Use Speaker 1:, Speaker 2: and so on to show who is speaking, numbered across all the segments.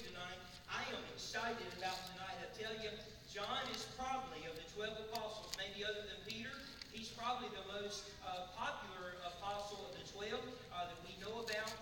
Speaker 1: tonight. I am excited about tonight. I tell you, John is probably, of the 12 apostles, maybe other than Peter, he's probably the most popular apostle of the 12 that we know about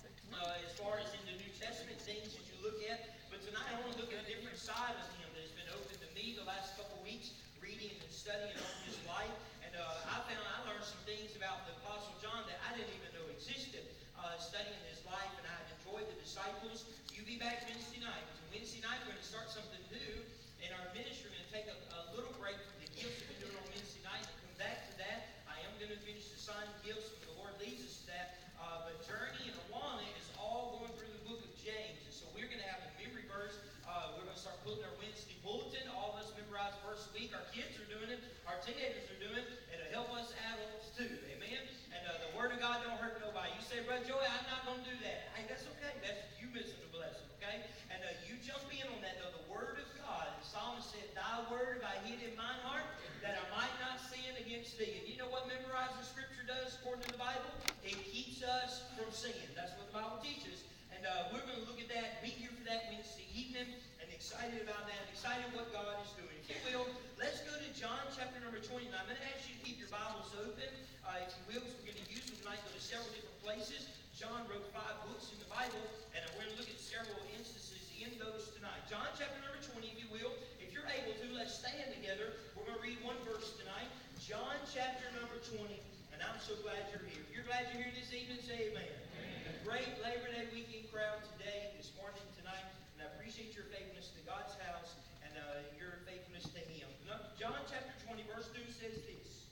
Speaker 1: as far as in the New Testament, things that you look at. But tonight I want to look at a different side of him that has been open to me the last couple weeks, reading and studying on his life. And I learned some things about the Apostle John that I didn't even know existed, studying his life, and I enjoyed the disciples. You be back Wednesday night. So Wednesday night we're going to start something new in our ministry. We're going to take a little break from the gifts that we're doing on Wednesday night and come back to that. I am going to finish the sign gifts when the Lord leads us to that. But Journey and Awana is all going through the book of James. And so we're going to have a memory verse. We're going to start putting our Wednesday bulletin. All of us memorize first week. Our kids are doing it. Our teenagers are doing it. It'll help us adults too. Amen? And the Word of God don't hurt nobody. You say, Brother Joey, I'm not going to do that. Hey, that's okay. That's you missing the blessing, okay? And you jump in on that, though. The Word of God. The psalmist said, Thy word have I hid in mine heart, that I might not sin against thee. And you know what memorizing Scripture does according to the Bible? It keeps us from sin. That's what the Bible teaches. And we're going to look at that, be here for that Wednesday evening, and excited about that, excited what God is doing. If you will, let's go to John chapter number 29. I'm going to ask you to keep your Bibles open, if you will, because we're going to use them tonight, go to several different places. John wrote 5 books in the Bible, and we're going to look at several instances in those tonight. John chapter number 20, if you will. If you're able to, let's stand together. We're going to read one verse tonight. John chapter number 20, and I'm so glad you're here. If you're glad you're here this evening, say amen. A great Labor Day weekend crowd today, this morning, tonight, and I appreciate your faithfulness to God's house and your faithfulness to Him. John chapter 20, verse 2 says this.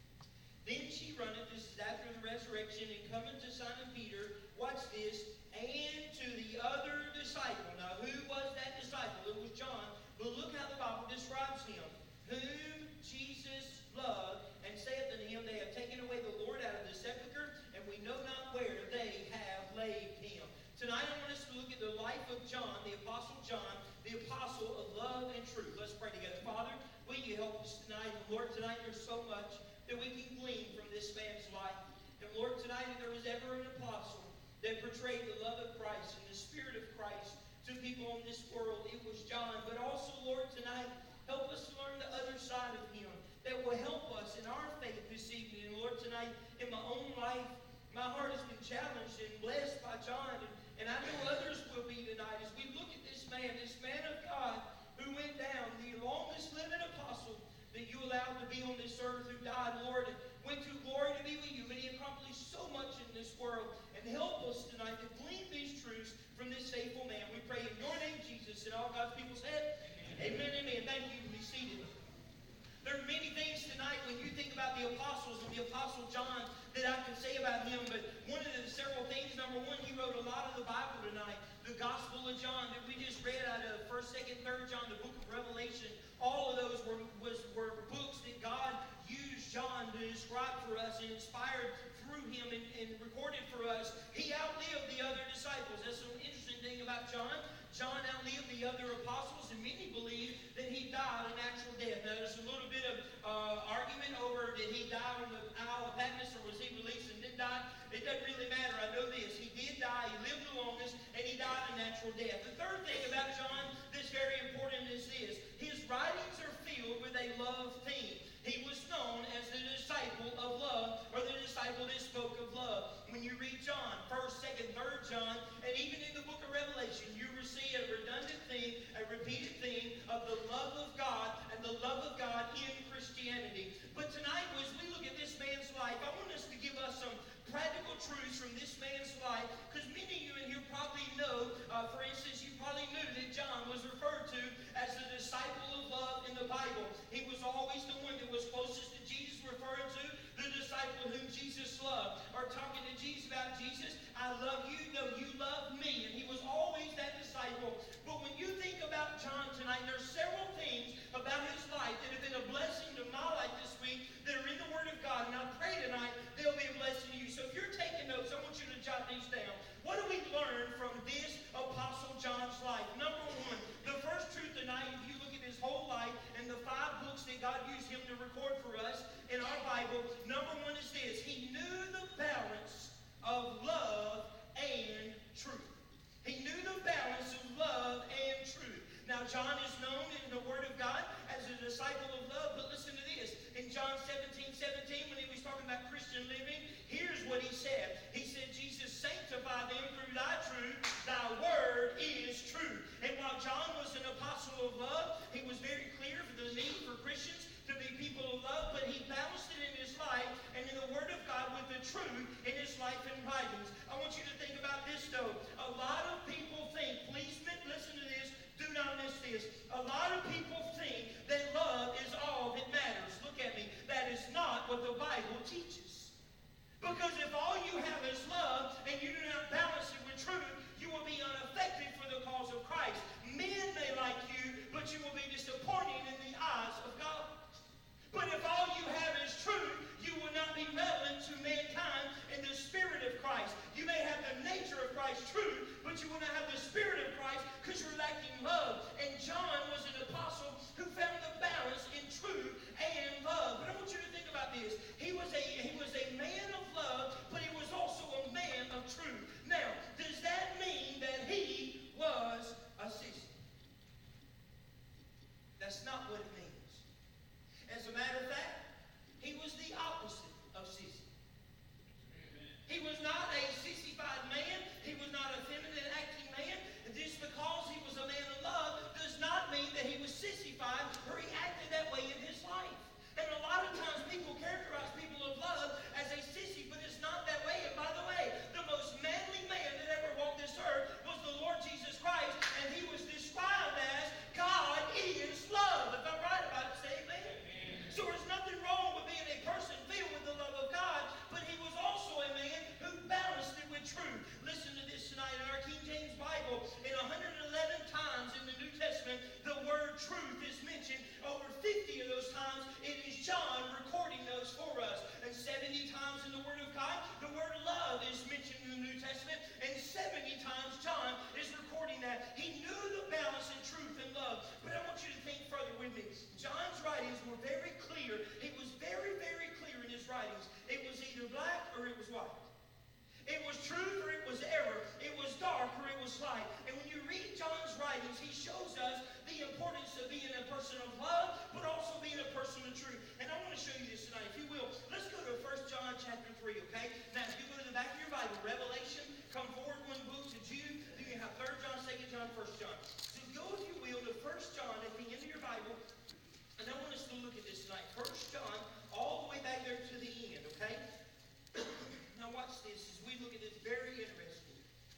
Speaker 1: Then she runneth, this is after the resurrection, and coming to Simon Peter, watch this, and to the other disciple. Now, who was that disciple? It was John. But look how the Bible describes him. Whom Jesus loved, and saith unto him, They have taken away the Lord out of the sepulchre, and we know not where they have laid him. Tonight I want us to look at the life of John, the Apostle John, the apostle of love and truth. Let's pray together. Father, will you help us tonight? And Lord, tonight there's so much that we can glean from this man's life. And Lord, tonight if there was ever an apostle that portrayed the love of Christ and the Spirit of Christ to people in this world, it was John. But also, Lord, tonight, help us to learn the other side of him that will help us in our faith this evening. And Lord, tonight, in my own life, my heart has been challenged and blessed by John. And I know others will be tonight as we look at this man of God who went down, the longest living apostle that you allowed to be on this earth, who died, Lord, and went to glory to be with you. But he accomplished so much in this world. And help us tonight to glean these truths from this faithful man. We pray in your name, Jesus, and all God's people said, Amen, amen. Thank you. Be seated. There are many things tonight when you think about the apostles and the Apostle John that I can say about him. But one of the several things, number one, he wrote a lot of the Bible tonight. The Gospel of John that we just read out of 1st, 2nd, 3rd John, the book of Revelation. All of those were books that God used John to describe for us and inspired through him and recorded for us. He outlived the other disciples. That's an interesting thing about John. John outlived the other apostles, and many believe that he died a natural death. Now, there's a little bit of argument over did he die on the Isle of Patmos or was he released and didn't die? It doesn't really matter. I know this. He did die. He lived the longest, and he died a natural death. The third thing about John that's very important is this. His writings are filled with a love theme. He was known as the disciple of love, or the disciple that spoke of love. When you read John, 1st, 2nd, 3rd John, and even in the book of Revelation, you will see a redundant theme, a repeated theme of the love of God and the love of God in Christianity. But tonight, as we look at this man's life, I want us to give us some practical truths from this man's life, because many of you in here probably know, for instance, you probably knew that John was referred to as the disciple of love in the Bible. He was always the one that was closest to Jesus, referring to the disciple whom Jesus loved, or talking to Jesus about Jesus, I love you, though you love me. And he was always that disciple. But when you think about John tonight, there's several things about his life that have been a blessing to my life this week that are in the Word of God. And I pray tonight they'll be a blessing to you. So if you're taking notes, I want you to jot these down. What do we learn from this Apostle John's life? Number one, the first truth tonight, if you look at his whole life and the 5 books that God used him to record for us in our Bible, number one is this. He knew the balance of love and truth. He knew the balance of love apostle of love. He was very clear for the need for Christians to be people of love, but he balanced it in his life and in the Word of God with the truth in his life and writings. I want you to think about this, though. A lot of people think, please listen to this, do not miss this. A lot of people think that love is all that matters. Look at me. That is not what the Bible teaches. Because if all you have is love and you do not balance it with truth, you will be ineffective for the cause of Christ. Men may like you, but you will be disappointing in the eyes of God. But if all you have is truth, you will not be relevant to mankind in the spirit of Christ. You may have the nature of Christ's truth, but you will not have the spirit of Christ because you're lacking love. And John was an apostle who found the balance in truth and love. But I want you to think about this. He was a man of love, but he was also a man of truth. Now, does that mean that he was a sissy? That's not what it means. As a matter of fact, he was the opposite of sissy. He was not a sissified man. He was not a feminine acting man. And just because he was a man of love does not mean that he was sissified or he acted that way in his life. And a lot of times people characterize people of love as a sissy, but it's not that way. And by the way, the most manly man that ever walked this earth was the Lord Jesus Christ, and he was described as God is love. If I'm right about it, say amen. So there's nothing wrong with being a person filled with the love of God, but he was also a man who balanced it with truth. Listen to this tonight. In our King James Bible, in 111 times in the New Testament, the word truth is mentioned. Over 50 of those times, it is John recording those for us. And 70 times in the Word of God, the word love is mentioned in the New Testament. And 70 times John is recording that. He knew the balance in truth and love. But I want you to think further with me. John's writings were very clear. He was very, very clear in his writings. It was either black or it was white. It was truth or it was error. It was dark or it was light. And when you read John's writings, he shows us the importance of being a person of love, but also being a person of truth. And I want to show you this tonight, if you will. Let's go to 1 John chapter 3, okay? Now, if you go to the back of your Bible, Revelation, come forward one book to Jude, then you have 3 John, 2 John, 1 John. So go, if you will, to 1 John at the end of your Bible. And I want us to look at this tonight. 1 John, all the way back there to the end, okay? Now watch this as we look at this. Very interesting.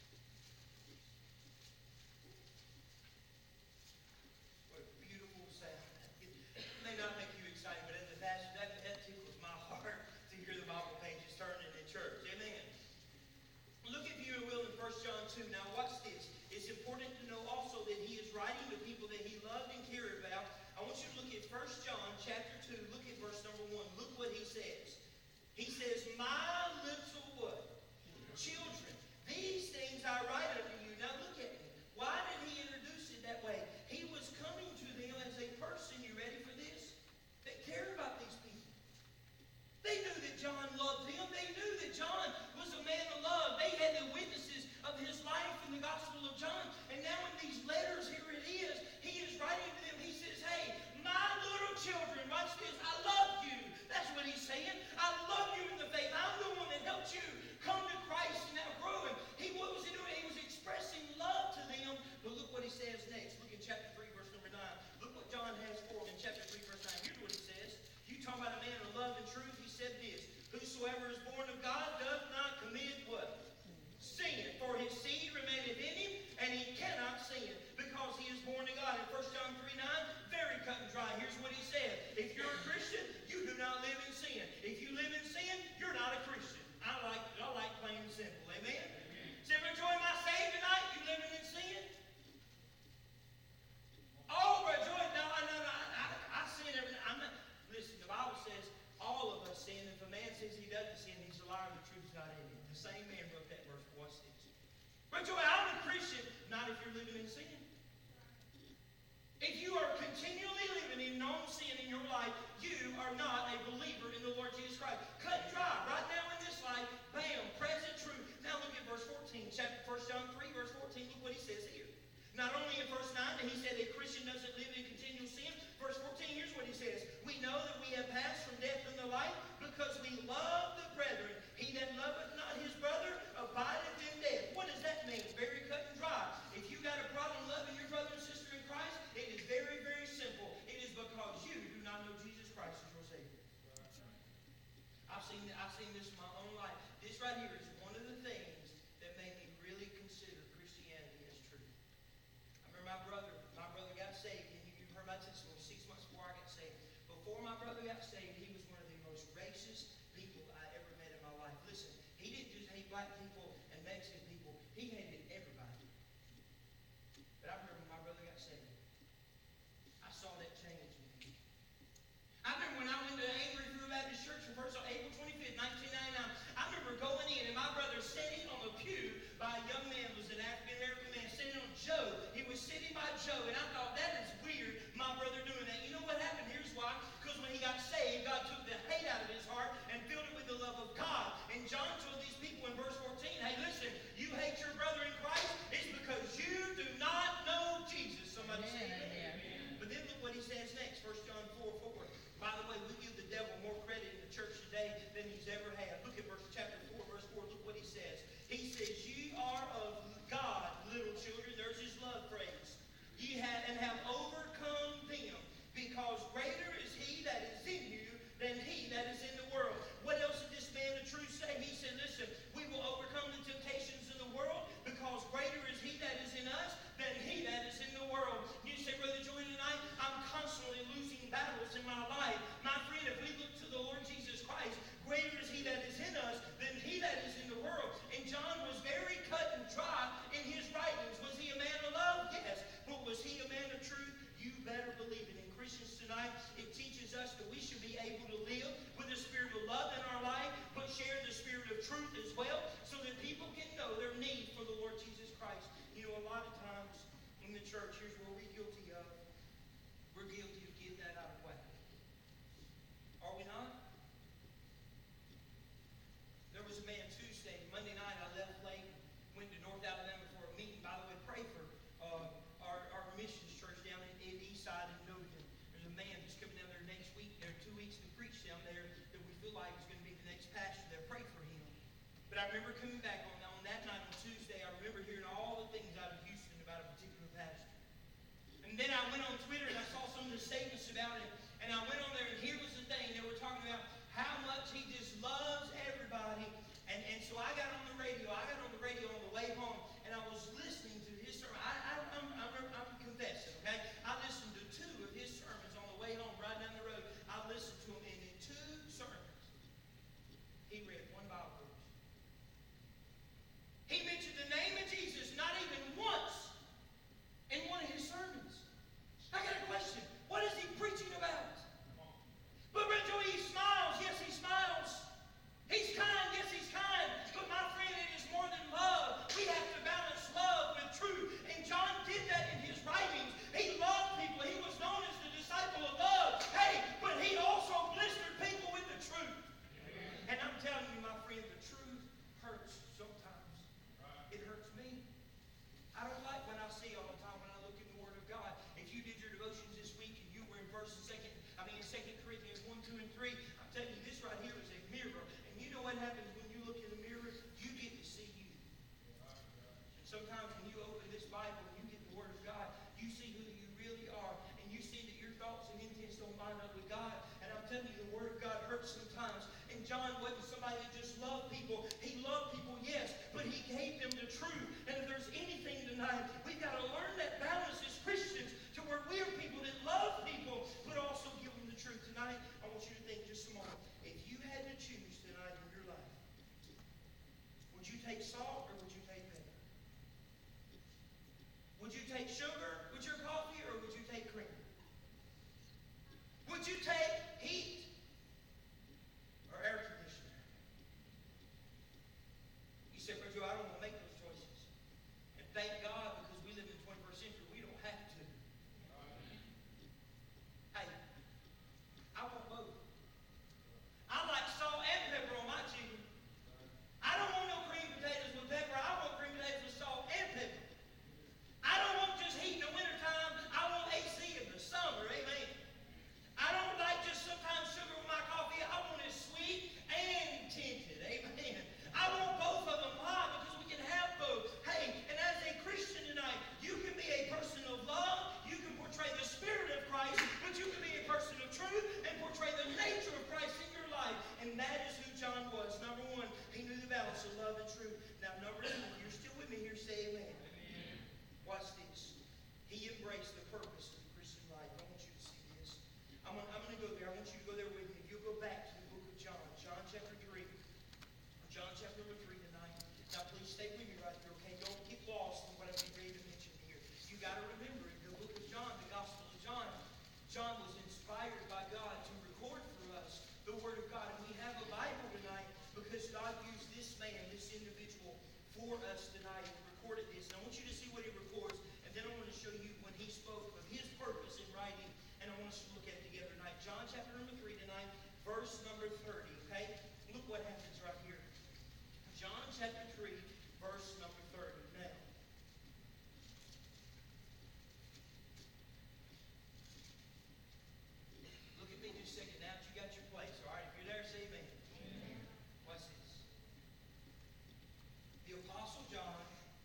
Speaker 1: What a beautiful sound. It may not make you excited, but as a pastor, that tickles my heart to hear the Bible pages turning in church. Amen. Look, if you will, in 1 John 2. Now watch this. It's important to know also that he is writing to people that he loved and cared about. I want you to look at 1 John chapter 2. Look at verse number 1. Look what he says. He says, my little what? Children, these things I write unto you. Now look at me. Why did he introduce it that way? He was coming to them as a person, you ready for this? That cared about these people. They knew that John loved them. They knew that John was a man of love. They had the witnesses of his life in the Gospel of John. And now in these letters, here it is, he is writing to them. He says, hey, my little children, watch this, I love you. That's what he's saying. I love you in the faith. I'm the one that helped you come to Christ and now grow. And what was he doing? He was expressing love to them. But look what he says next. Look in chapter 3, verse number 9. Look what John has for him in chapter 3, verse 9. Here's what he says. You talk about a man of love and truth. He said this. Whosoever is born of God doth not commit what? Sin. For his seed remaineth in him, and he cannot sin, because he is born of God. In 1 John 3, 9, very cut and dry. Here's what he said. If you're a Christian, you do not live in sin. If you live in sin, you're not a Christian. I like plain and simple. Amen? Say, Brother Joy, am I saved tonight? You living in sin? Oh, Brother Joy, no, I sin every night. I'm not. Listen, the Bible says all of us sin. If a man says he doesn't sin, he's a liar. The truth's not in him. The same man wrote that verse. Watch this. Brother Joy, I'm a Christian. Not if you're living in sin. If you are continually living in known sin in your life, you are not a believer in the Lord Jesus Christ. Cut and dry. Right now in this life, bam, present truth. Now look at verse 14. Chapter 1 John 3, verse 14. Look what he says here. Not only in verse 9 that he said a Christian doesn't live in continual sin. Verse 14, here's what he says. We know that we have passed from death unto life because we love the brethren. He that loveth not his brother abideth in death. What does that mean? Very cut and dry. If you got a problem loving your brother and sister in Christ, it is very seen this in my own life. This right here is one of the things that made me really consider Christianity as true. I remember my brother got saved, and you've heard my testimony 6 months before I got saved. Before my brother got saved, he was one of the most racist people I ever met in my life. Listen, he didn't just hate black people and Mexican people. He hated everybody. But I remember when my brother got saved, I saw that change in him. I remember when I went to Angry Free Baptist Church for first on April 25th, 1999. I remember going in and my brother sitting on the pew by a young man, was an African American man, sitting on Joe. He was sitting by Joe, and I thought, that is weird, my brother doing that. You know what happened? Here's why. Because when he got saved, God took the hate out of his heart and filled it with the love of God. And John told these people in verse 14, hey, listen, you hate your brother in Christ, it's because you do not know Jesus. Somebody say that. But then look what he says next, 1 John 4:4. By the way, we give the devil more credit in the church today than he's ever had. Look at chapter 4, verse 4. Look what he says. He says, ye are of God, little children. There's his love phrase. Ye have overcome them, because greater is he that is in you than he that is in the world. What else did this man of truth say? He said, listen, we will overcome the temptations in the world, because greater is he that is in us than he that is in the world. You say, Brother Joey, tonight, I'm constantly losing battles in my life. My friend, if we look to the Lord Jesus Christ, greater is he that is in us than he that is in the world. And John was very cut and dry in his writings. Was he a man of love? Yes. But was he a man of truth? You better believe it. And Christians tonight, it teaches us that we should be able to live with the spirit of love in our life, but share the spirit of truth as well, so that people can know their need for the Lord Jesus Christ. You know, a lot of times in the church, here's what we're guilty of. We're guilty of getting that out of whack. Are we not? There was a man Tuesday, Monday night, I left late, went to North Alabama for a meeting. By the way, pray for our missions church down in Eastside in Nottingham. There's a man who's coming down there next week, or 2 weeks to preach down there, that we feel like is going to be the next pastor there. Pray for him. But I remember coming back on that night on Tuesday, I remember hearing all the things out of Houston about a particular pastor. And then I went on Twitter and I saw some of the statements about him. And I went on there, and here was the thing. They were talking about how much he just loves everybody. And so I got on the radio. I got on the radio on the way home, and I was listening to his sermon. I'm confessing, okay? I listened to 2 of his sermons on the way home, right down the road. I listened to him, and in 2 sermons, he read 1 Bible verse. He mentioned the name of Jesus not even once in one of his sermons. I got a question. What is he preaching about? But Brother Joey, he smiles. Yes, he smiles. He's kind. Yes, he's kind. But my friend, it is more than love. We have to balance love with truth. And John did that in his writings. He loved people. He was known as the disciple of love. Hey, but he also blistered people with the truth. And I'm telling you, my friend, the truth hurts sometimes. It hurts me. I don't like what I see all the time when I look in the Word of God. If you did your devotions this week and you were in 2 Corinthians 1, 2, and 3, I'm telling you, this right here is a mirror. And you know what happens when you look in the mirror? You get to see you. And sometimes when you open this Bible and you get the Word of God, you see who you really are. And you see that your thoughts and intents don't line up with God. And I'm telling you, the Word of God hurts sometimes. And John wasn't somebody that just loved people. He loved people, yes, but he gave them the truth. And if there's anything tonight, we've got to learn that balance as Christians, to where we are people that love people, but also give them the truth. Tonight, I want you to think just a moment. If you had to choose tonight in your life, would you take salt or would you take pepper? Would you take sugar with your coffee or would you take cream? Would you take heat or air conditioning? got to remember, in the book of John, the Gospel of John, John was inspired by God to record for us the Word of God. And we have a Bible tonight because God used this man, this individual, for us tonight and recorded this. And I want you to see what he records, and then I want to show you when he spoke of his purpose in writing, and I want us to look at it together tonight. John chapter number 3 tonight, verse number 30, okay? Look what happens right here. John chapter 3, verse number 30. Now, look at me just a second now that you got your place, all right? If you're there, say amen. Amen. Watch this. The Apostle John,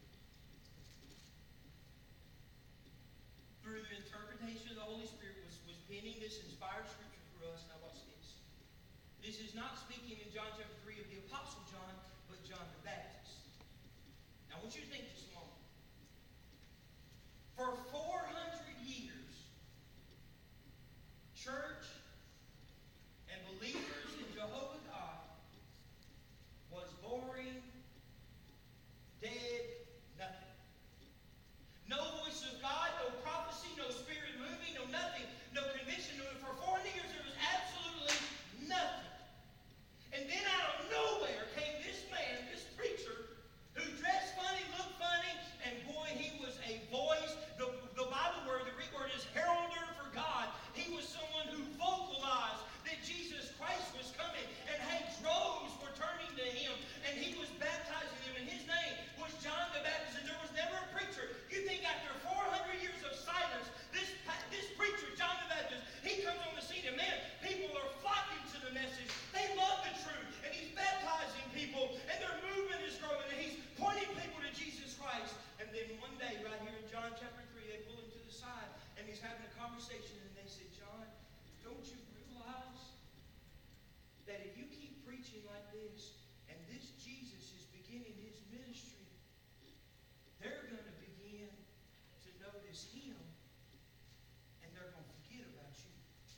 Speaker 1: through the interpretation of the Holy Spirit, was penning this inspired scripture for us. Now watch this. This is not speaking in John chapter 3 of the Apostle John, but John the Baptist. Now I want you to think just a moment. For 400 years, church and believers in Jehovah God was boring, dead, nothing. No voice of God, no prophecy, no spirit moving, no nothing, no conviction. For 400 years there was absolutely nothing. And then out of nowhere came this man, this preacher, who dressed funny, looked funny, and boy, he was a voice. The Bible word, the Greek word is heralder for God. He was someone who vocalized that Jesus Christ was coming, and hey, droves were turning to him, and he was baptizing them, and his name was John the Baptist, and there was never a preacher. You think after 400 years of silence, this preacher, John the Baptist, he comes on the scene, and man, people are flocking to the message. They love the truth, and he's baptizing people, and their movement is growing, and he's pointing people to Jesus Christ. And then one day, right here in John chapter 3, they pull him to the side, and he's having a conversation, and they said, John, don't you realize that if you keep preaching like this, and this Jesus is beginning his ministry, they're going to begin to notice him, and they're going to forget about you.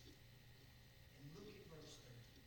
Speaker 1: And look at verse 30.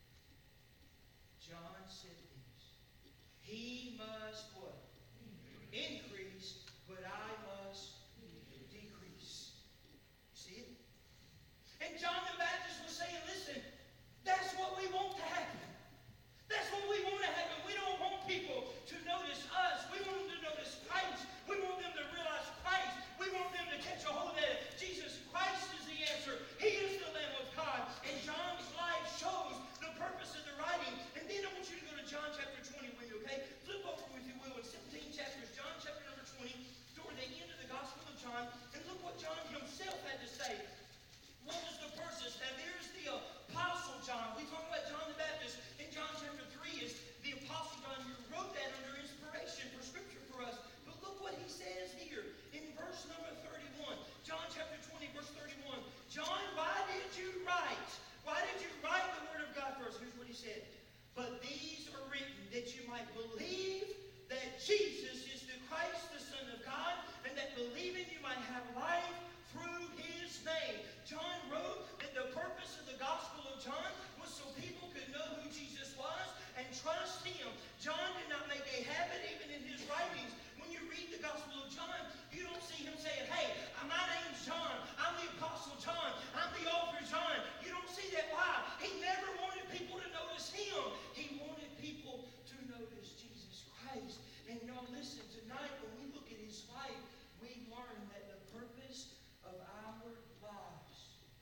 Speaker 1: John said this, he must what? Increase, but I must decrease. See it? And John the Baptist was saying, listen, that's what we want to happen. That's what we want to happen. We don't want people to notice us. We want them to notice Christ. We want them to realize Christ. We want them to catch a hold of it. Jesus Christ is the answer. He is the Lamb of God. And John's life shows the purpose of the writing. And then I want you to go to John chapter 20 with me, okay? Flip over, if you will, in 17 chapters. John chapter number 20, toward the end of the Gospel of John. And look what John himself had to say. What was the purpose? Now there's the Apostle John. We talk about John the Baptist. In John chapter 3 is the Apostle John who wrote that under inspiration for Scripture for us. But look what he says here in verse number 31. John chapter 20, verse 31. John, why did you write? Why did you write the Word of God for us? Here's what he said. But these are written that you might believe that Jesus is the Christ, the Son of God, and that believing you might have life through his name. John wrote that the purpose of the Gospel of John was so people could know who Jesus was and trust him. John did not make a habit even in his writings. When you read the Gospel of John, you don't see him saying, hey, my name's John. I'm the Apostle John. I'm the author John. You don't see that. Why? He never wanted people to notice him. He wanted people to notice Jesus Christ. And y'all listen, tonight when we look at his life, we learn that the purpose of our lives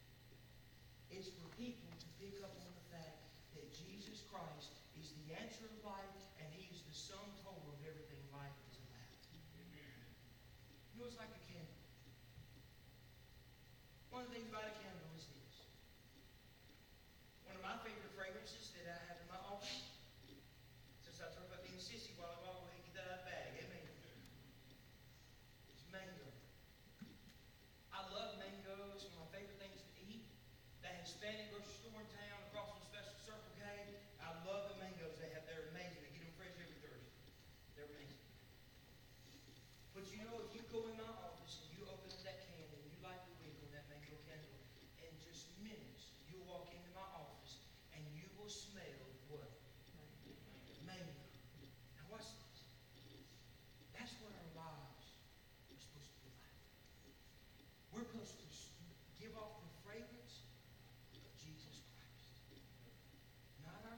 Speaker 1: is for people to pick up on the fact that Jesus Christ is the answer of life, and he is the sum total of everything life is about. You know, it's like a candle. One of the things about a candle is this. One of my favorite fragrances that I have in my office, since I talked about being sissy while I walk away and get that out of the bag, amen. It's mango. I love mango. It's one of my favorite things to eat. That Hispanic grocery store in town across from Special Circle K, I love the mangoes they have. They're amazing. They get them fresh every Thursday. They're amazing. But you know, if you go in my office and you open up that can and you light the wick on that mango candle, in just minutes, you'll walk into my office and you will smell what? Mango. Now watch this. That's what our lives are supposed to be like.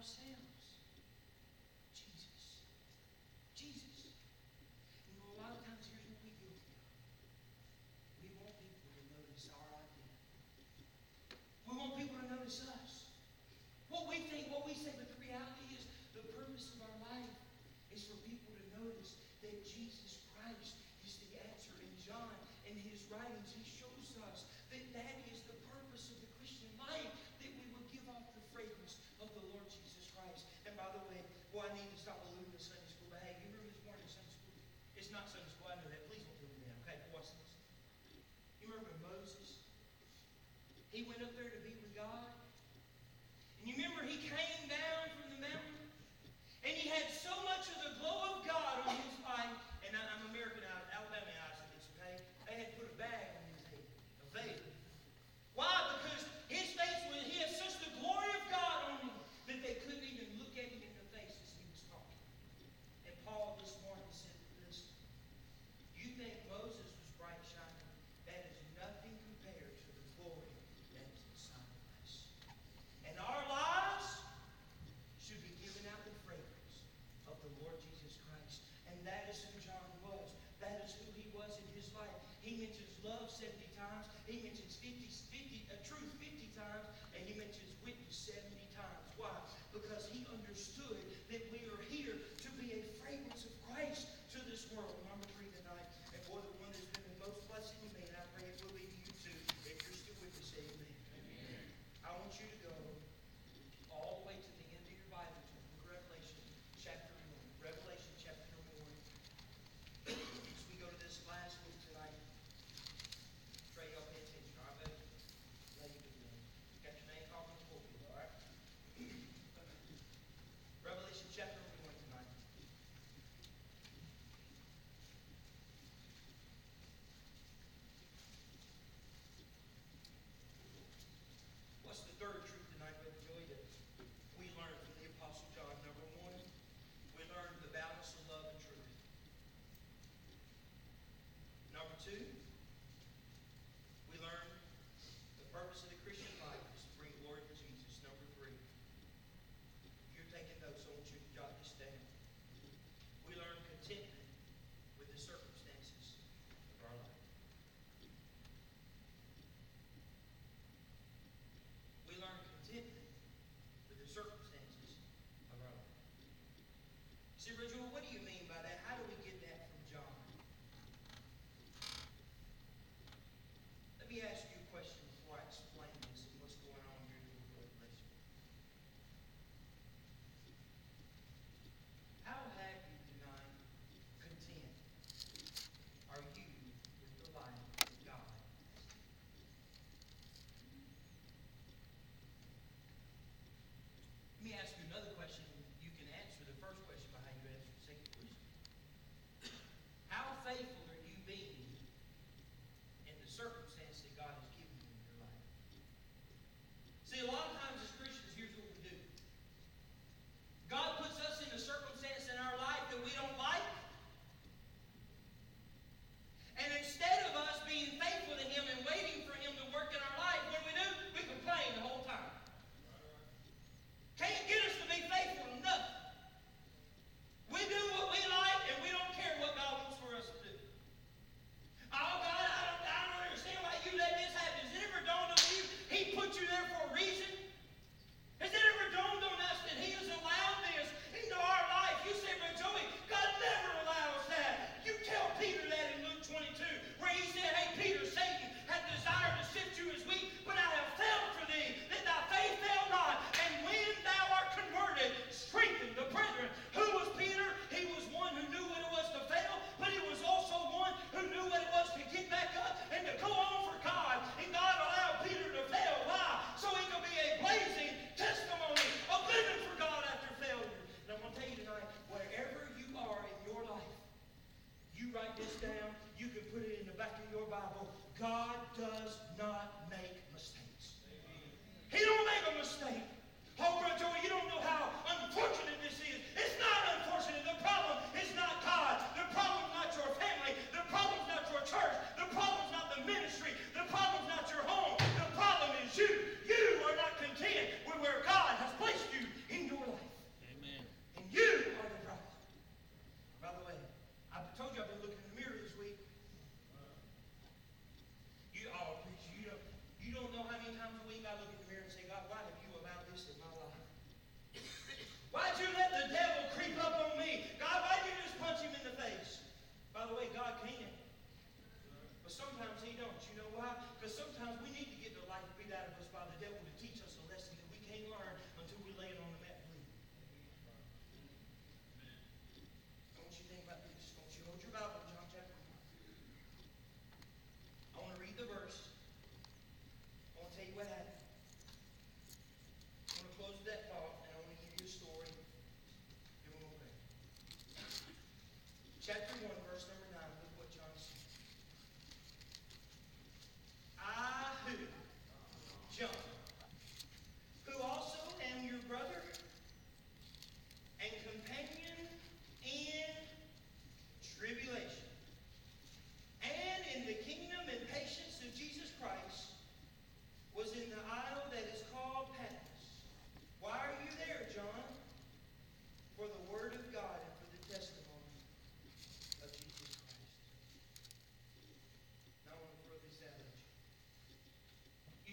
Speaker 1: ourselves. Jesus. Jesus. You know, a lot of times here's what we do. We want people to notice our identity. We want people to notice us. What we think, what we say, but the reality is the purpose of our life is for people to notice that Jesus Christ is the answer. In John, in his writings, he shows us that that is the purpose of the Christian life, that we will give off the fragrance of the Lord Jesus Christ. And by the way, I need to stop alluding to Sunday school, but hey, you remember this morning Sunday school? It's not Sunday school, I know that. Please don't do that, okay? Watch this. You remember Moses? He went up there to be with God. And you remember he came down from the mountain? And he had so much of the glow of God on his life. And I'm American out, Alabama out of this, okay? They had put a bag on his head, a veil. Why? Because his face was, he had such the glory of God on him that they couldn't even look at him in the face as he was talking. And Paul this morning said, listen, you think Moses was bright shining? That is nothing compared to the glory that is inside of us. And our lives should be giving out the fragrance of the Lord Jesus Christ. And that is who John was. That is who he was in his life. He mentions love 70 times. He mentions truth 50 times. And he mentions witness 70 times. Why? Because he understood that we are here to be a fragrance of Christ to this world. Number 3 tonight. And boy, the one that's been the most blessing to me, and I pray it will be to you too. If you're still with us, say amen. Amen. I want you to go all the way to the end of your Bible to the book of Revelation, chapter 1. Revelation, chapter number 1. As we go to this last week tonight, pray y'all pay attention. All right, buddy? Let you begin. Got your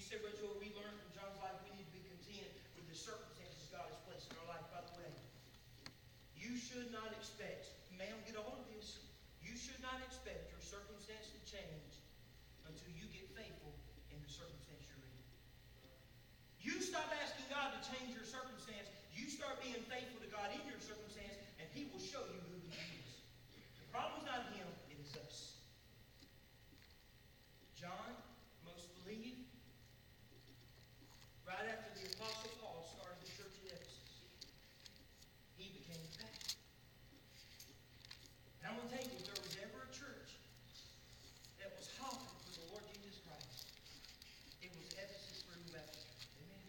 Speaker 1: said, Brother Joel, we learned from John's life we need to be content with the circumstances God has placed in our life. By the way, you should not expect, ma'am, get a hold of this. You should not expect your circumstance to change until you get faithful in the circumstance you're in. You stop asking God to change your circumstance. You start being faithful to God in your circumstance, and He will show you who He is. The problem's not Him, it is us. John, most believe, right after the Apostle Paul started the church at Ephesus, he became the pastor. And I'm going to tell you, if there was ever a church that was hopping for the Lord Jesus Christ, it was Ephesus Free Baptist Church. Amen.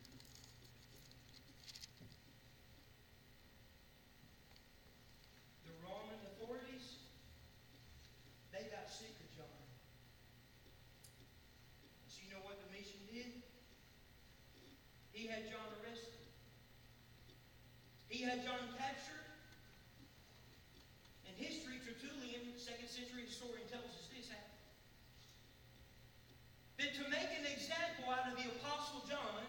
Speaker 1: The Roman authorities, they got sick of John. So you know what Domitian did? He had John arrested. He had John captured. In history, Tertullian, 2nd century historian, tells us this happened. That to make an example out of the Apostle John,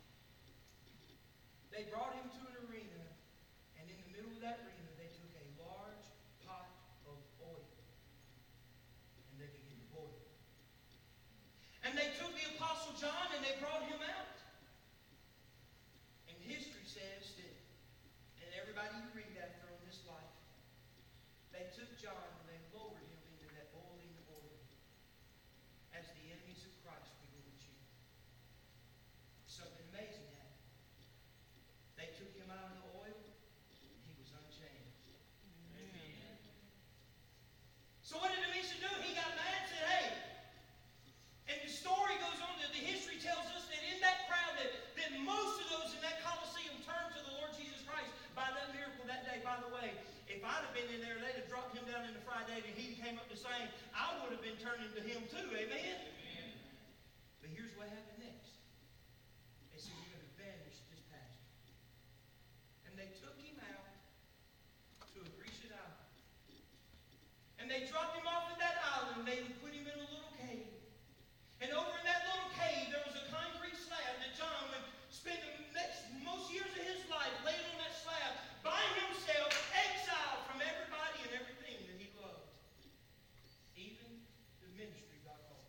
Speaker 1: they brought him to an arena, and in the middle of that arena, they took a large pot of oil, and they began to boil it. And they took the Apostle John, and they brought him out. And history says that, and everybody you read after in this life, they took John and they lowered him into that boiling oil. As the enemies of Christ began to cheer. Something amazing happened. They took him out of the oil, and he was unchained. Amen. So what did Domitian do? He got mad and said, hey. And the story goes on, that the history tells us that in that crowd, that most of those in that Colosseum turned to the Lord Jesus Christ by that miracle that day. By the way, if I'd have been in there, they'd have dropped him down in the fried egg and he came up to sing, I would have been turning to him too. Amen? Amen. But here's what happened next. They said, you're going to banish this pastor. And they took him out to a Grecian island. And they dropped him off at that island. They put him in a little cave. And over in that little cave, there was a concrete slab that John would spend the most years of his life laying on that slab by himself, exiled from everybody and everything that he loved. Even the ministry got off.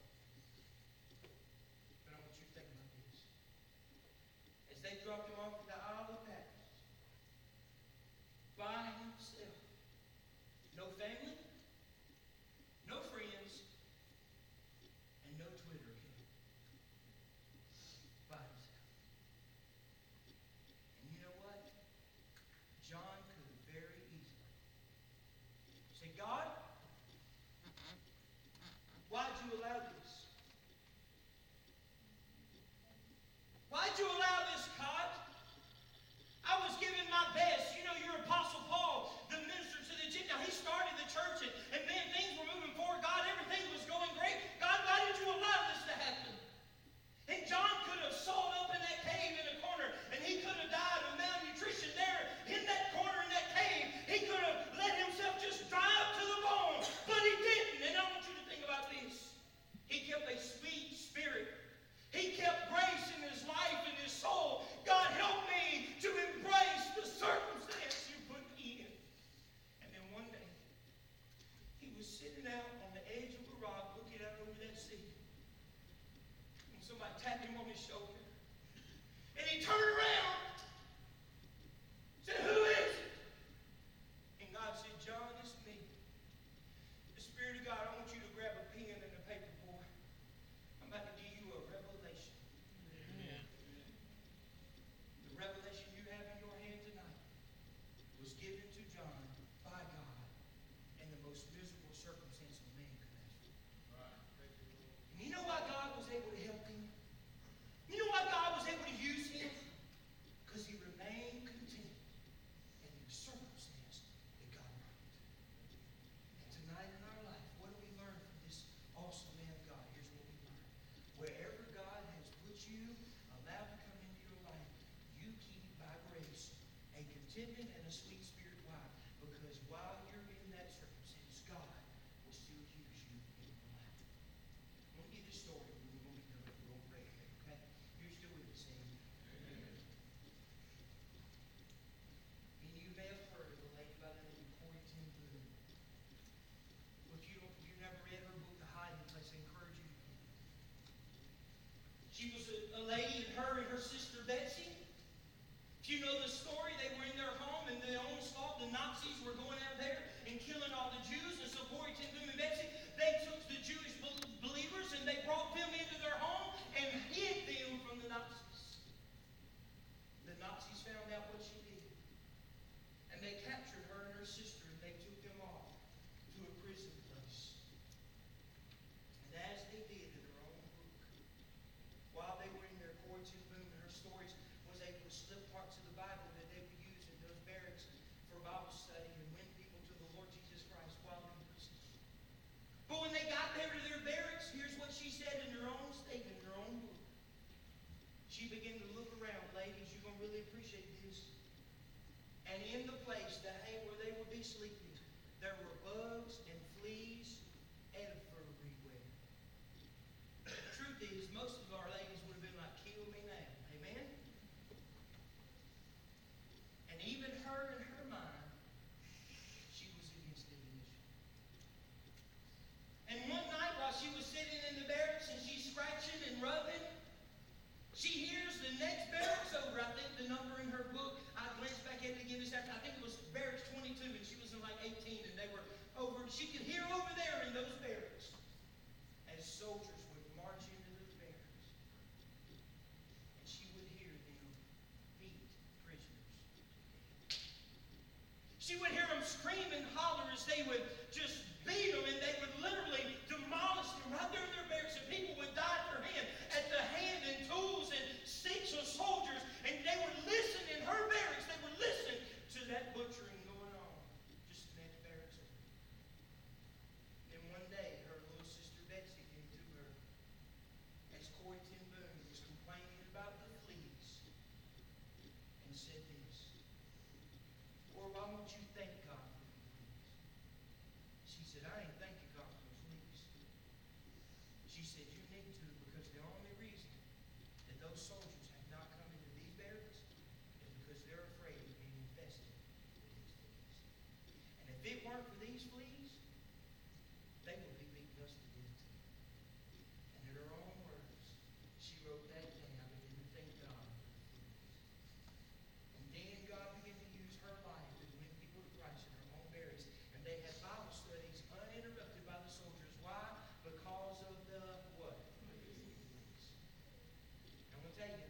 Speaker 1: But I want you to think about this. As they dropped him off at the Isle of Patmos, by himself, no family, no friends, and no Twitter account. By himself. And you know what? John could have very easily said, God, why'd you allow this? Why'd you allow this, God? I was giving my best. You know, your Apostle Paul, the minister to the Gentiles, he started the church and man, things were moving forward. God, everything was going great. God, why did you allow this to happen? And John could have sawed up in that cave in the corner, and he could have died of malnutrition there in that corner in that cave. He could have let himself just dry up to the bone, but he didn't. And I want you to think about this. He kept a sweet spirit. He kept grace in his life and his soul. God, help me to embrace the circumstance you put me in. And then one day, he was sitting out on the edge of a rock looking out over that sea. And somebody tapped him on his shoulder. And he turned around. Said, who is it? And God said, John, it's me. The Spirit of God, I want you to grab a pen and a paper, boy. I'm about to give you a revelation. Amen. The revelation you have in your hand tonight was given to John by God in the most miserable circumstance a man could ask for. And you know why God was able to help him? You know why God was able to use him? Because he remained content in the circumstance that God brought him to. And tonight in our life, what do we learn from this awesome man of God? Here's what we learn. Wherever God has put you, allowed to come into your life, you keep by grace a contentment and a sweet spirit. Why? Because while you're in that circumstance, God will still use you in your life. I'm going to give this story. We're going to be done. We're going to pray. little parts of the Bible that they would use in those barracks for Bible study and win people to the Lord Jesus Christ while in prison. But when they got there to their barracks, here's what she said in her own statement, in her own book. She began to look around. Ladies, you're going to really appreciate this. And in the place, the hay where they would be sleeping, there were bugs and fleas everywhere. The truth is, most of our ladies would have been like, kill me now. Amen? And even her, in her mind, she was against it initially. And one night while she was sitting in the barracks and she's scratching and rubbing, she hears the next barracks over. I think the number in her book, I glanced back at it again this afternoon. I think it was barracks 22, and she was in like 18, and they were over. She could hear over there in those barracks as soldiers would march into those barracks, and she would hear them beat prisoners. She would hear them scream and holler as they would just beat them, and they would literally demolish them right there in their barracks, and people would die at the hand and tools and sticks of soldiers, and they would listen in her barracks. They would listen to that butchering going on just the next barracks over. Then one day, her little sister Betsy came to her as Corrie ten Boom was complaining about the fleas and said this, "Or why won't you thank God for the fleas?" She said, "I ain't thanking God for the fleas." She said, "You need to, because the only reason that those soldiers have not come into these barracks is because they're afraid of being infested with these fleas. And if it weren't for these fleas, they would be beating us to death too." And in her own words, she wrote that down and didn't thank God for the fleas. And then God began to use her life to win people to Christ in her own barracks. And they had Bible studies uninterrupted by the soldiers. Why? Because of the what? I'm going to tell you,